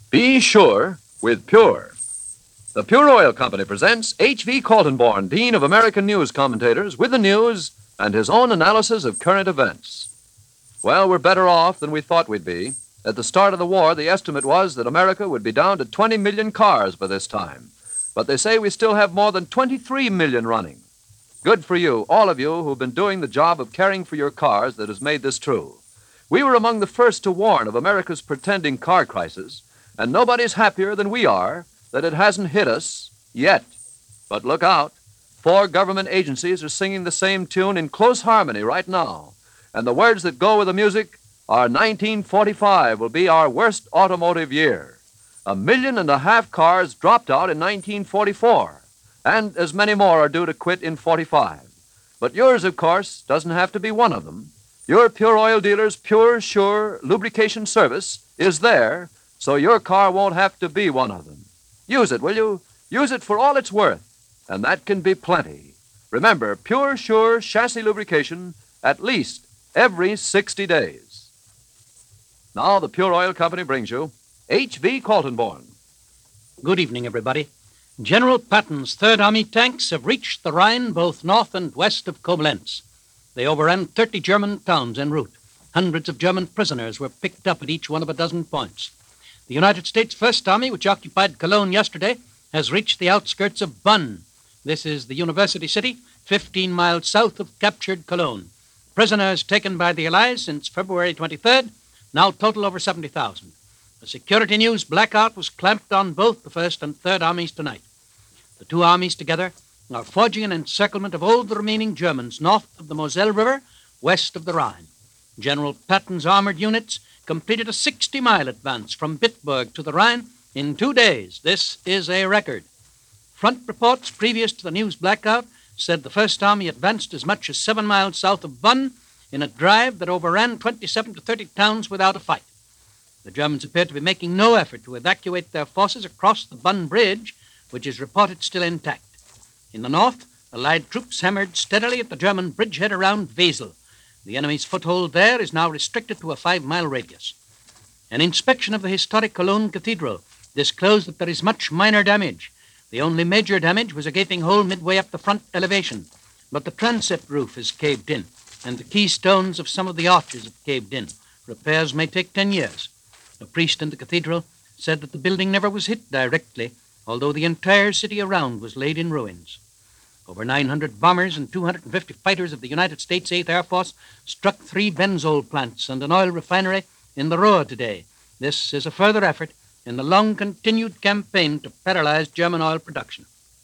Be sure with Pure. The Pure Oil Company presents H.V. Coltonborn, Dean of American News Commentators, with the news and his own analysis of current events. Well, we're better off than we thought we'd be. At the start of the war, the estimate was that America would be down to 20 million cars by this time. But they say we still have more than 23 million running. Good for you, all of you who've been doing the job of caring for your cars that has made this true. We were among the first to warn of America's pretending car crisis, and nobody's happier than we are that it hasn't hit us yet. But look out. 4 government agencies are singing the same tune in close harmony right now. And the words that go with the music are 1945 will be our worst automotive year. 1.5 million cars dropped out in 1944, and as many more are due to quit in 45. But yours, of course, doesn't have to be one of them. Your Pure Oil dealer's Pure Sure lubrication service is there, so your car won't have to be one of them. Use it, will you? Use it for all it's worth, and that can be plenty. Remember, Pure Sure chassis lubrication at least every 60 days. Now the Pure Oil Company brings you H.V. Coltonborn. Good evening, everybody. General Patton's Third Army tanks have reached the Rhine both north and west of Koblenz. They overran 30 German towns en route. Hundreds of German prisoners were picked up at each one of a dozen points. The United States First Army, which occupied Cologne yesterday, has reached the outskirts of Bonn. This is the university city, 15 miles south of captured Cologne. Prisoners taken by the Allies since February 23rd now total over 70,000. A security news blackout was clamped on both the First and Third Armies tonight. The two armies together are forging an encirclement of all the remaining Germans north of the Moselle River, west of the Rhine. General Patton's armored units completed a 60-mile advance from Bitburg to the Rhine in 2 days. This is a record. Front reports previous to the news blackout said the First Army advanced as much as 7 miles south of Bonn in a drive that overran 27 to 30 towns without a fight. The Germans appear to be making no effort to evacuate their forces across the Bonn Bridge, which is reported still intact. In the north, Allied troops hammered steadily at the German bridgehead around Wesel. The enemy's foothold there is now restricted to a 5-mile radius. An inspection of the historic Cologne Cathedral disclosed that there is much minor damage. The only major damage was a gaping hole midway up the front elevation, but the transept roof is caved in, and the keystones of some of the arches have caved in. Repairs may take 10 years. A priest in the cathedral said that the building never was hit directly, although the entire city around was laid in ruins. Over 900 bombers and 250 fighters of the United States 8th Air Force struck 3 benzol plants and an oil refinery in the Ruhr today. This is a further effort in the long-continued campaign to paralyze German oil production.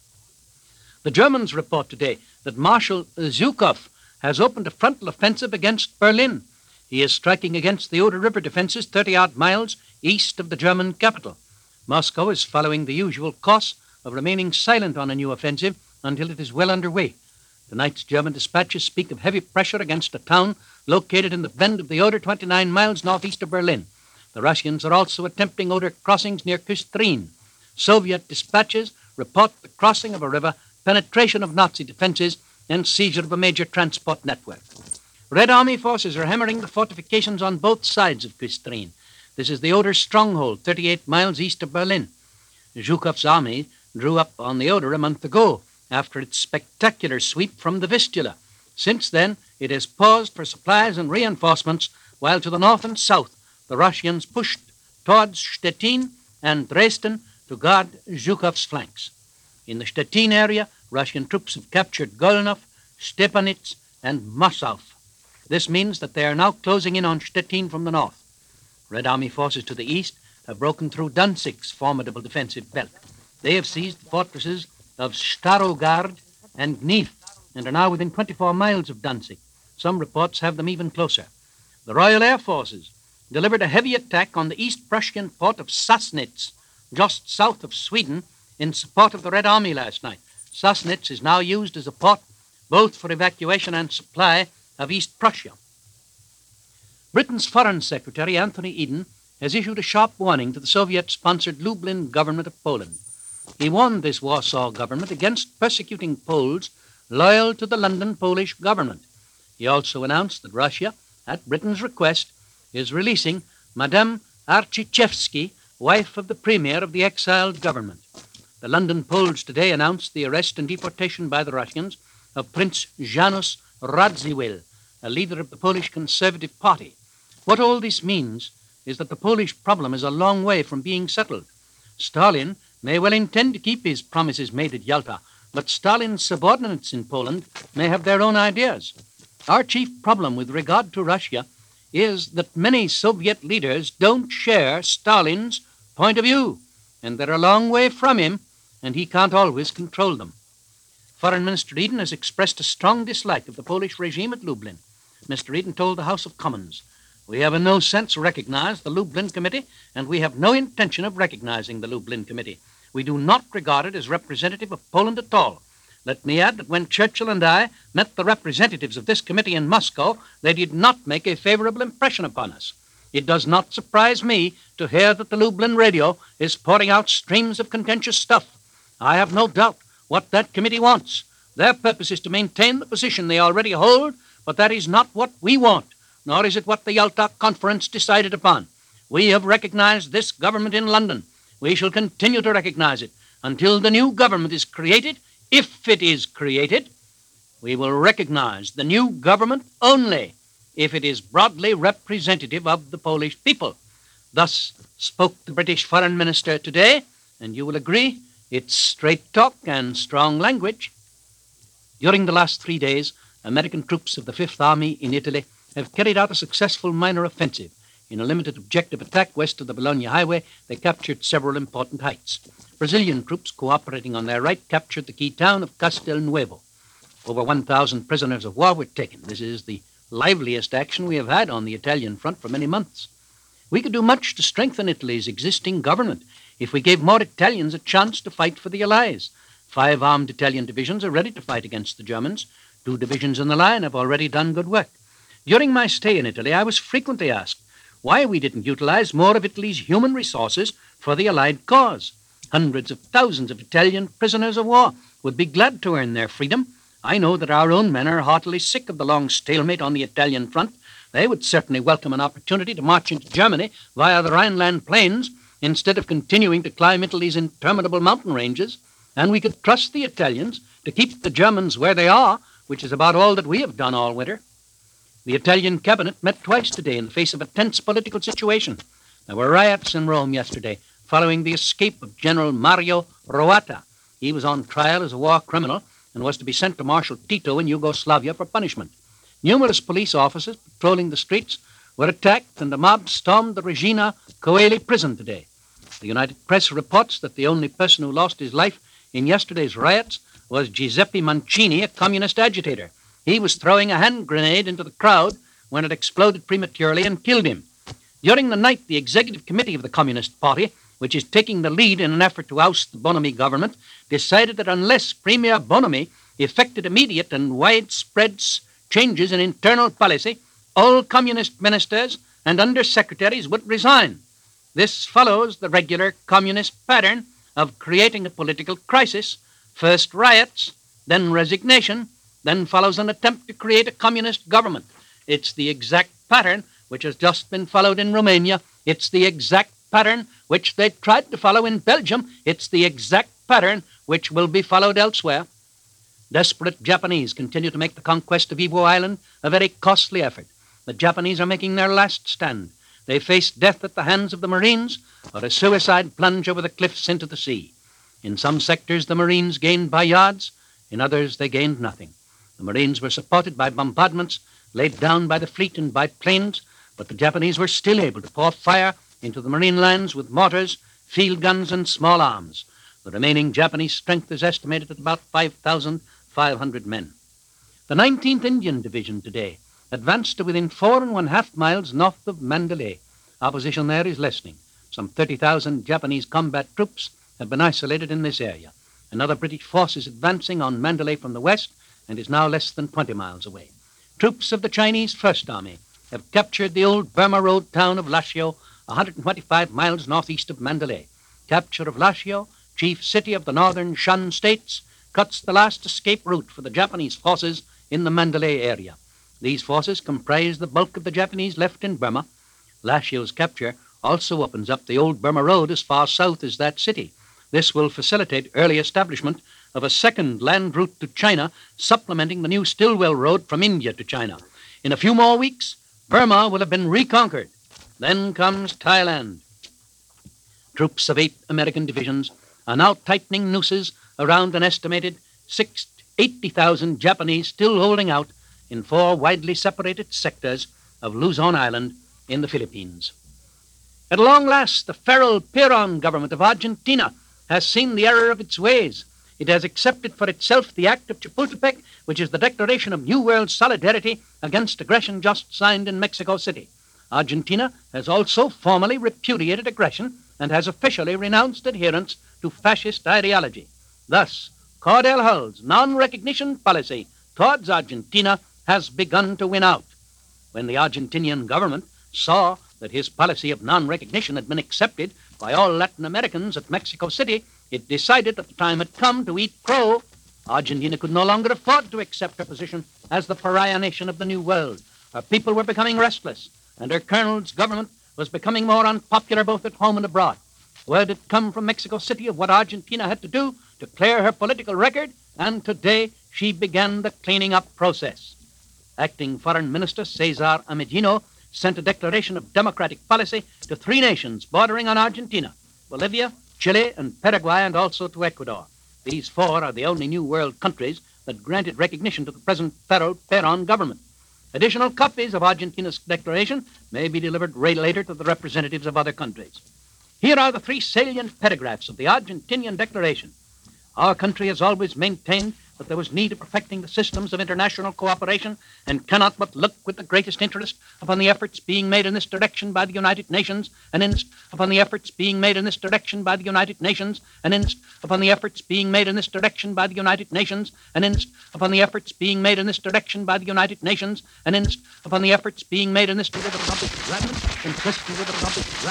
The Germans report today that Marshal Zhukov has opened a frontal offensive against Berlin. He is striking against the Oder River defenses 30-odd miles east of the German capital. Moscow is following the usual course of remaining silent on a new offensive until it is well underway. Tonight's German dispatches speak of heavy pressure against a town located in the bend of the Oder 29 miles northeast of Berlin. The Russians are also attempting Oder crossings near Küstrin. Soviet dispatches report the crossing of a river, penetration of Nazi defenses, and seizure of a major transport network. Red Army forces are hammering the fortifications on both sides of Küstrin. This is the Oder stronghold, 38 miles east of Berlin. Zhukov's army drew up on the Oder a month ago after its spectacular sweep from the Vistula. Since then, it has paused for supplies and reinforcements, while to the north and south, the Russians pushed towards Stettin and Dresden to guard Zhukov's flanks. In the Stettin area, Russian troops have captured Golnov, Stepanitz, and Mossow. This means that they are now closing in on Stettin from the north. Red Army forces to the east have broken through Danzig's formidable defensive belt. They have seized the fortresses of Starogard and Gniv and are now within 24 miles of Danzig. Some reports have them even closer. The Royal Air Forces delivered a heavy attack on the East Prussian port of Sassnitz, just south of Sweden, in support of the Red Army last night. Sassnitz is now used as a port both for evacuation and supply of East Prussia. Britain's Foreign Secretary, Anthony Eden, has issued a sharp warning to the Soviet-sponsored Lublin government of Poland. He warned this Warsaw government against persecuting Poles loyal to the London Polish government. He also announced that Russia, at Britain's request, is releasing Madame Archichevsky wife of the premier of the exiled government. The London polls today announced the arrest and deportation by the Russians of Prince Janusz Radziwiłł, a leader of the Polish Conservative Party. What all this means is that the Polish problem is a long way from being settled. Stalin may well intend to keep his promises made at Yalta, but Stalin's subordinates in Poland may have their own ideas. Our chief problem with regard to Russia is that many Soviet leaders don't share Stalin's point of view, and they're a long way from him, and he can't always control them. Foreign Minister Eden has expressed a strong dislike of the Polish regime at Lublin. Mr. Eden told the House of Commons, "We have in no sense recognized the Lublin Committee, and we have no intention of recognizing the Lublin Committee. We do not regard it as representative of Poland at all. Let me add that when Churchill and I met the representatives of this committee in Moscow, they did not make a favorable impression upon us. It does not surprise me to hear that the Lublin radio is pouring out streams of contentious stuff. I have no doubt what that committee wants. Their purpose is to maintain the position they already hold, but that is not what we want, nor is it what the Yalta Conference decided upon. We have recognized this government in London. We shall continue to recognize it until the new government is created. If it is created, we will recognize the new government only if it is broadly representative of the Polish people." Thus spoke the British Foreign Minister today, and you will agree it's straight talk and strong language. During the last 3 days, American troops of the Fifth Army in Italy have carried out a successful minor offensive. In a limited objective attack west of the Bologna Highway, they captured several important heights. Brazilian troops cooperating on their right captured the key town of Castelnuovo. Over 1,000 prisoners of war were taken. This is the liveliest action we have had on the Italian front for many months. We could do much to strengthen Italy's existing government if we gave more Italians a chance to fight for the Allies. 5 armed Italian divisions are ready to fight against the Germans. 2 divisions in the line have already done good work. During my stay in Italy, I was frequently asked why we didn't utilize more of Italy's human resources for the Allied cause. Hundreds of thousands of Italian prisoners of war would be glad to earn their freedom. I know that our own men are heartily sick of the long stalemate on the Italian front. They would certainly welcome an opportunity to march into Germany via the Rhineland plains instead of continuing to climb Italy's interminable mountain ranges. And we could trust the Italians to keep the Germans where they are, which is about all that we have done all winter. The Italian cabinet met twice today in the face of a tense political situation. There were riots in Rome yesterday following the escape of General Mario Roata. He was on trial as a war criminal and was to be sent to Marshal Tito in Yugoslavia for punishment. Numerous police officers patrolling the streets were attacked, and a mob stormed the Regina Coeli prison today. The United Press reports that the only person who lost his life in yesterday's riots was Giuseppe Mancini, a communist agitator. He was throwing a hand grenade into the crowd when it exploded prematurely and killed him. During the night, the Executive Committee of the Communist Party, which is taking the lead in an effort to oust the Bonomi government, decided that unless Premier Bonomi effected immediate and widespread changes in internal policy, all communist ministers and undersecretaries would resign. This follows the regular communist pattern of creating a political crisis, first riots, then resignation, then follows an attempt to create a communist government. It's the exact pattern which has just been followed in Romania. It's the exact pattern which they tried to follow in Belgium. It's the exact pattern which will be followed elsewhere. Desperate Japanese continue to make the conquest of Iwo Island a very costly effort. The Japanese are making their last stand. They face death at the hands of the Marines or a suicide plunge over the cliffs into the sea. In some sectors, the Marines gained by yards. In others, they gained nothing. The Marines were supported by bombardments laid down by the fleet and by planes, but the Japanese were still able to pour fire into the Marine lines with mortars, field guns, and small arms. The remaining Japanese strength is estimated at about 5,500 men. The 19th Indian Division today advanced to within 4.5 miles north of Mandalay. Opposition there is lessening. Some 30,000 Japanese combat troops have been isolated in this area. Another British force is advancing on Mandalay from the west and is now less than 20 miles away. Troops of the Chinese First Army have captured the old Burma Road town of Lashio, 125 miles northeast of Mandalay. Capture of Lashio, chief city of the northern Shan states, cuts the last escape route for the Japanese forces in the Mandalay area. These forces comprise the bulk of the Japanese left in Burma. Lashio's capture also opens up the old Burma Road as far south as that city. This will facilitate early establishment of a second land route to China, supplementing the new Stillwell Road from India to China. In a few more weeks, Burma will have been reconquered. Then comes Thailand. Troops of 8 American divisions are now tightening nooses around an estimated 80,000 Japanese still holding out in 4 widely separated sectors of Luzon Island in the Philippines. At long last, the feral Peron government of Argentina has seen the error of its ways. It has accepted for itself the Act of Chapultepec, which is the declaration of New World solidarity against aggression just signed in Mexico City. Argentina has also formally repudiated aggression and has officially renounced adherence to fascist ideology. Thus, Cordell Hull's non-recognition policy towards Argentina has begun to win out. When the Argentinian government saw that his policy of non-recognition had been accepted by all Latin Americans at Mexico City, it decided that the time had come to eat crow. Argentina could no longer afford to accept her position as the pariah nation of the New World. Her people were becoming restless, and her colonel's government was becoming more unpopular both at home and abroad. Word had come from Mexico City of what Argentina had to do to clear her political record, and today she began the cleaning up process. Acting Foreign Minister Cesar Amedino sent a declaration of democratic policy to 3 nations bordering on Argentina: Bolivia, Chile, and Paraguay, and also to Ecuador. These 4 are the only New World countries that granted recognition to the present feral Peron government. Additional copies of Argentina's declaration may be delivered later to the representatives of other countries. Here are the 3 salient paragraphs of the Argentinian declaration. Our country has always maintained that there was need of perfecting the systems of international cooperation and cannot but look with the greatest interest upon the efforts being made in this direction by the United Nations, and upon the efforts being made in this direction by the United Nations, and upon the efforts being made in this direction by the United Nations, and upon the efforts being made in this direction by the United Nations, and upon the efforts being made in this direction by the United Nations, consistent with the Republic of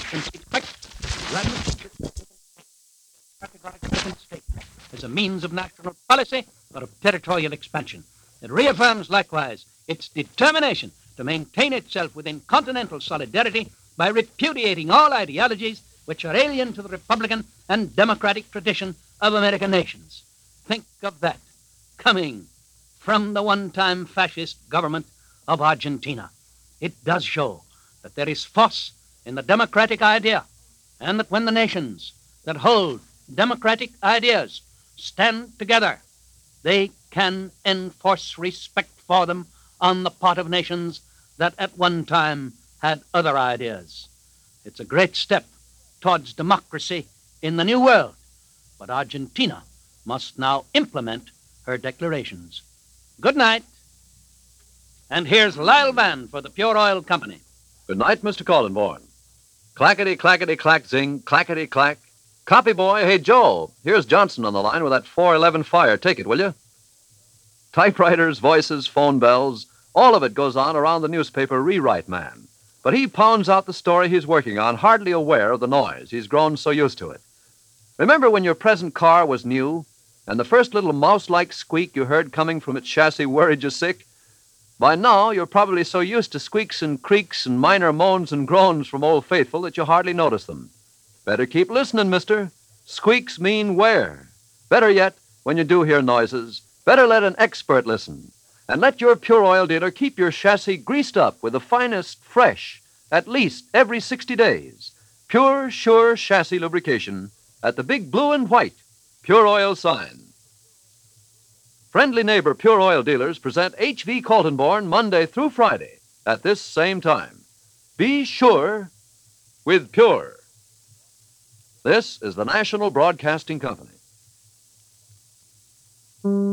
as a means of national policy or of territorial expansion. It reaffirms likewise its determination to maintain itself within continental solidarity by repudiating all ideologies which are alien to the republican and democratic tradition of American nations. Think of that, coming from the one-time fascist government of Argentina. It does show that there is force in the democratic idea, and that when the nations that hold democratic ideas stand together, they can enforce respect for them on the part of nations that at one time had other ideas. It's a great step towards democracy in the New World, but Argentina must now implement her declarations. Good night. And here's Lyle Vann for the Pure Oil Company. Good night, Mr. Coldenborn. Clackety, clackety, clack, zing, clackety, clack. Copy boy, hey, Joe, here's Johnson on the line with that 411 fire. Take it, will you? Typewriters, voices, phone bells, all of it goes on around the newspaper rewrite man. But he pounds out the story he's working on, hardly aware of the noise. He's grown so used to it. Remember when your present car was new, and the first little mouse-like squeak you heard coming from its chassis worried you sick? By now, you're probably so used to squeaks and creaks and minor moans and groans from Old Faithful that you hardly notice them. Better keep listening, mister. Squeaks mean wear. Better yet, when you do hear noises, better let an expert listen. And let your Pure Oil dealer keep your chassis greased up with the finest fresh, at least every 60 days. Pure, sure chassis lubrication at the big blue and white Pure Oil sign. Friendly neighbor Pure Oil dealers present H.V. Coltenborn Monday through Friday at this same time. Be sure with Pure. This is the National Broadcasting Company.